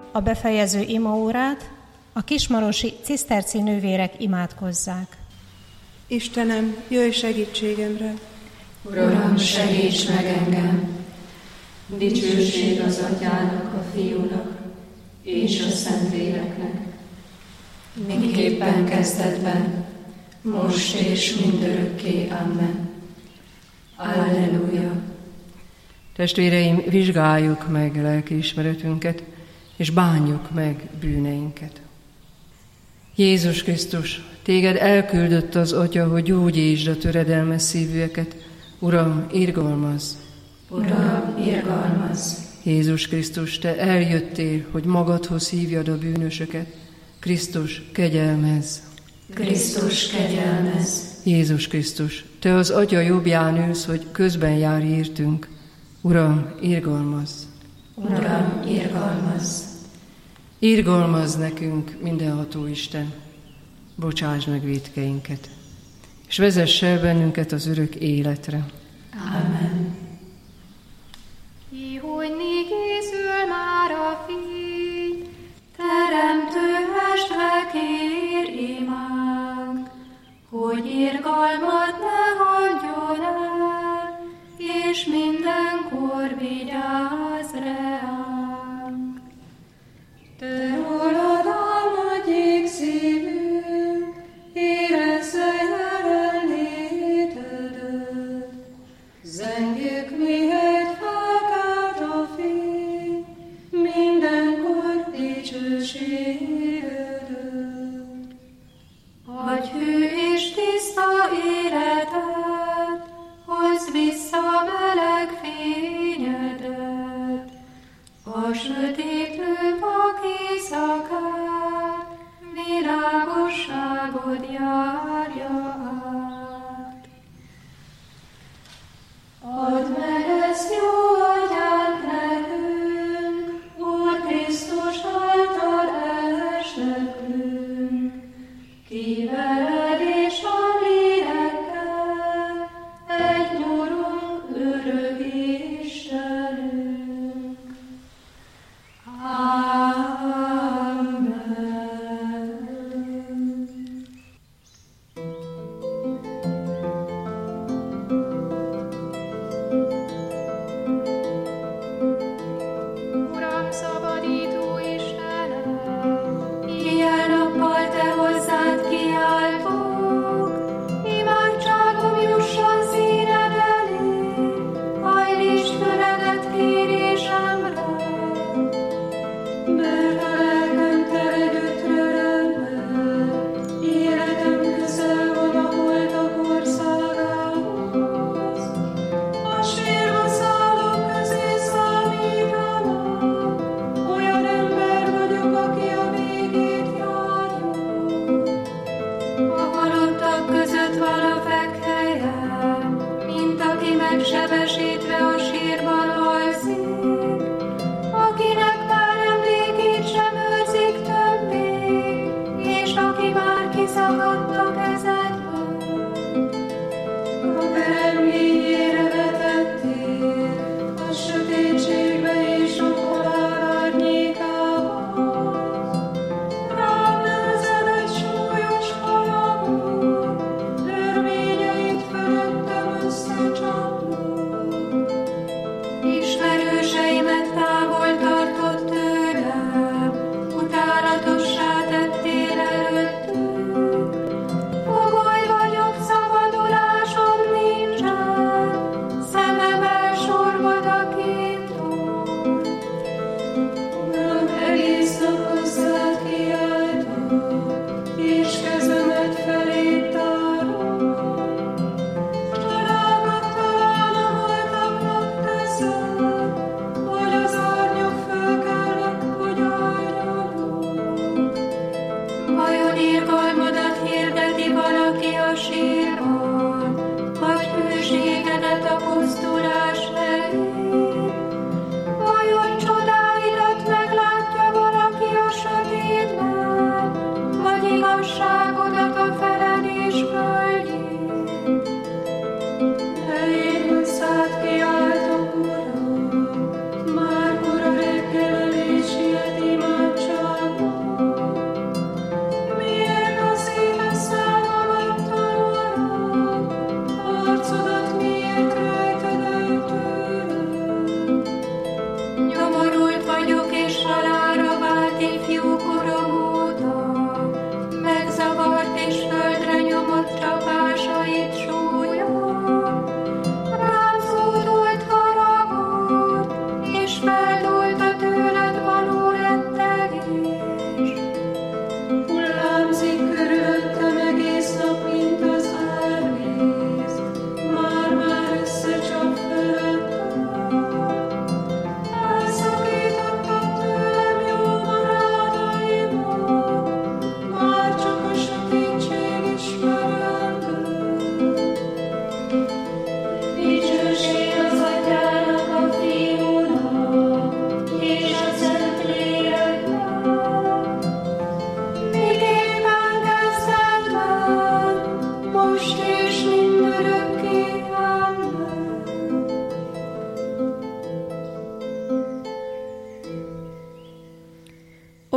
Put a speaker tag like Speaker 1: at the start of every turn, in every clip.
Speaker 1: a befejező imaórát a kismarosi ciszterci nővérek imádkozzák.
Speaker 2: Istenem, jöjj segítségemre!
Speaker 3: Uram, segíts meg engem! Dicsőség az Atyának, a Fiúnak és a Szentléleknek, miképpen kezdetben, most és mindörökké. Amen. Alleluja!
Speaker 4: Testvéreim, vizsgáljuk meg lelkiismeretünket, és bánjuk meg bűneinket. Jézus Krisztus, téged elküldött az Atya, hogy gyógyítsd a töredelmes szívűeket. Uram, irgalmazz!
Speaker 3: Uram, irgalmazz!
Speaker 4: Jézus Krisztus, te eljöttél, hogy magadhoz hívjad a bűnösöket. Krisztus, kegyelmezz!
Speaker 3: Krisztus, kegyelmezz!
Speaker 4: Jézus Krisztus, te az Atya jobbján ülsz, hogy közben járj értünk. Uram, irgalmazz!
Speaker 3: Uram, irgalmazz!
Speaker 4: Irgalmazz nekünk, mindenható Isten, bocsásd meg vétkeinket, és vezess el bennünket az örök életre.
Speaker 3: Amen.
Speaker 5: Hogy készül már a fény, teremtő mestre kér imánk, hogy irgalmat ne hagyjon el, és mindenkor vigyázz ránk. Te rólad álmodjék szívünk, érezze jelenlétedet, zengjük mihelyt felkelt a fény, mindenkor dicsőségedet. Adj hű és tiszta életet, hozz vissza meleg fényedet, a sötétlőbb éjszakát, világosságod járja át. Add meg ezt jó atyánk nekünk, Úr Krisztus által esnekünk, ki veled és a lélekkel egy nyurunk örök Istenünk. Amen.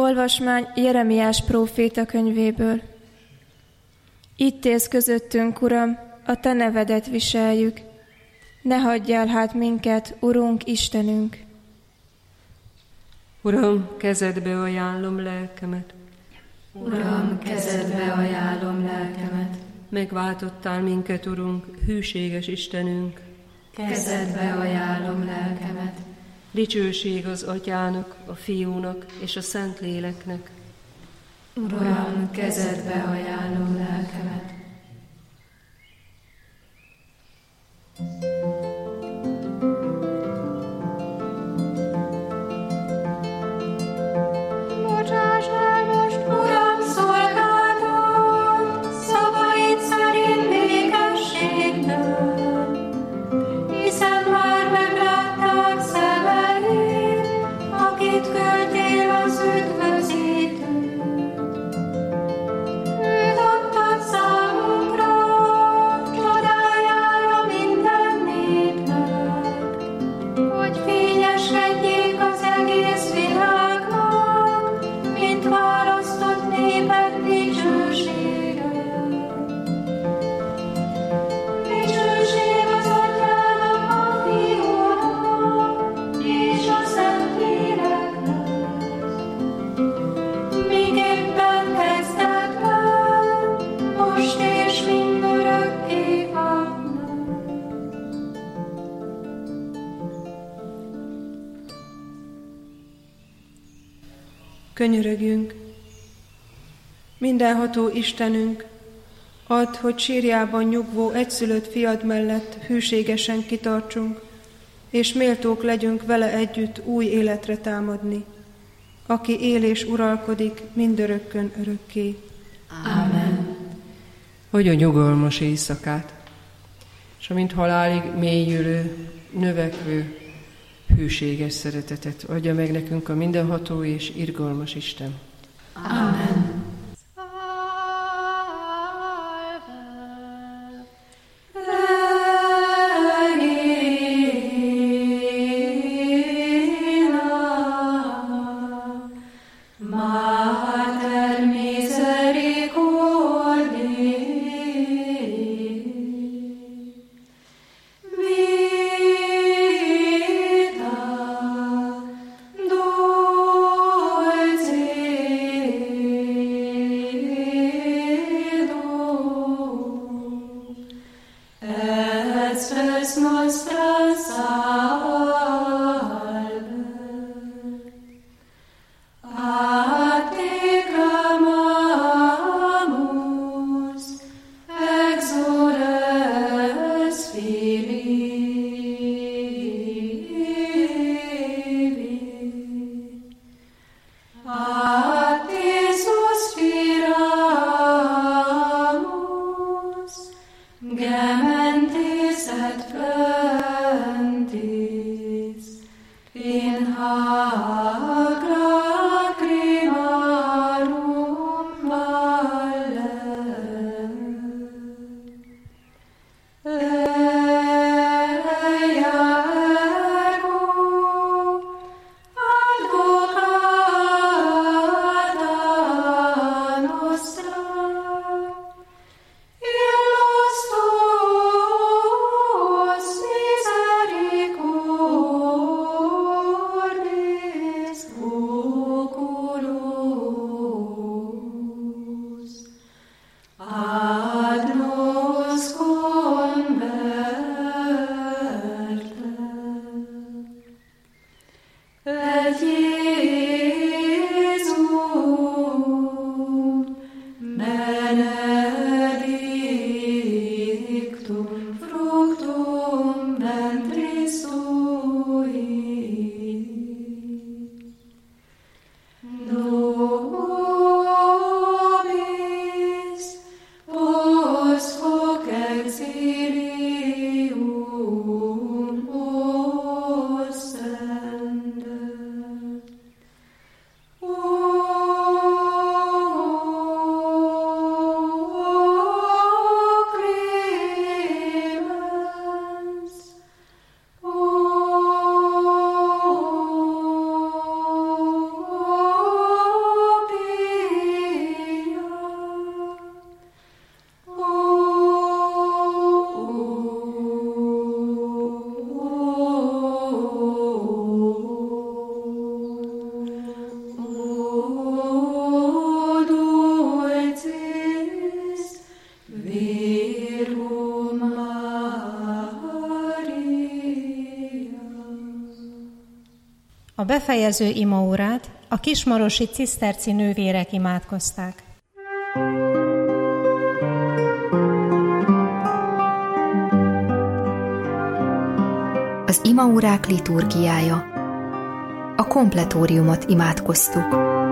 Speaker 6: Olvasmány Jeremiás próféta könyvéből. Itt élsz közöttünk, Uram, a Te nevedet viseljük. Ne hagyjál hát minket, Urunk, Istenünk!
Speaker 4: Uram, kezedbe ajánlom lelkemet.
Speaker 3: Uram, kezedbe ajánlom lelkemet.
Speaker 4: Megváltottál minket, Urunk, hűséges Istenünk.
Speaker 3: Kezedbe ajánlom lelkemet.
Speaker 4: Dicsőség az Atyának, a Fiúnak és a Szentléleknek.
Speaker 3: Uram, kezedbe ajánlom lelkemet.
Speaker 5: Bocsáss el most, Uram, szolgálatot, szavaid szerint békességben, hiszen már meglátták szemeid, akit küldtél az üdvözítőt. Őt adtad számunkra, csodájára minden népnek, hogy fényeskedjék az egész világnak, mint választott néped dicsősége. Dicsőség az Atyának, a Fiúnak és a Szentléleknek, miképpen kezdetben, most és mindörökké. Amen.
Speaker 2: Könyörögjünk! Mindenható Istenünk, add, hogy sírjában nyugvó egyszülött fiad mellett hűségesen kitartsunk, és méltók legyünk vele együtt új életre támadni, aki él és uralkodik mindörökkön örökké.
Speaker 3: Amen.
Speaker 4: Adja nyugalmas éjszakát, és amint halálig mélyülő, növekvő, hűséges szeretetet adja meg nekünk a mindenható és irgalmas Isten.
Speaker 3: Amen.
Speaker 5: Mater misericordiae, vita dulcis
Speaker 1: befejező imaórát a kismarosi ciszterci nővérek imádkozták.
Speaker 7: Az imaórák liturgiája. A kompletóriumot imádkoztuk.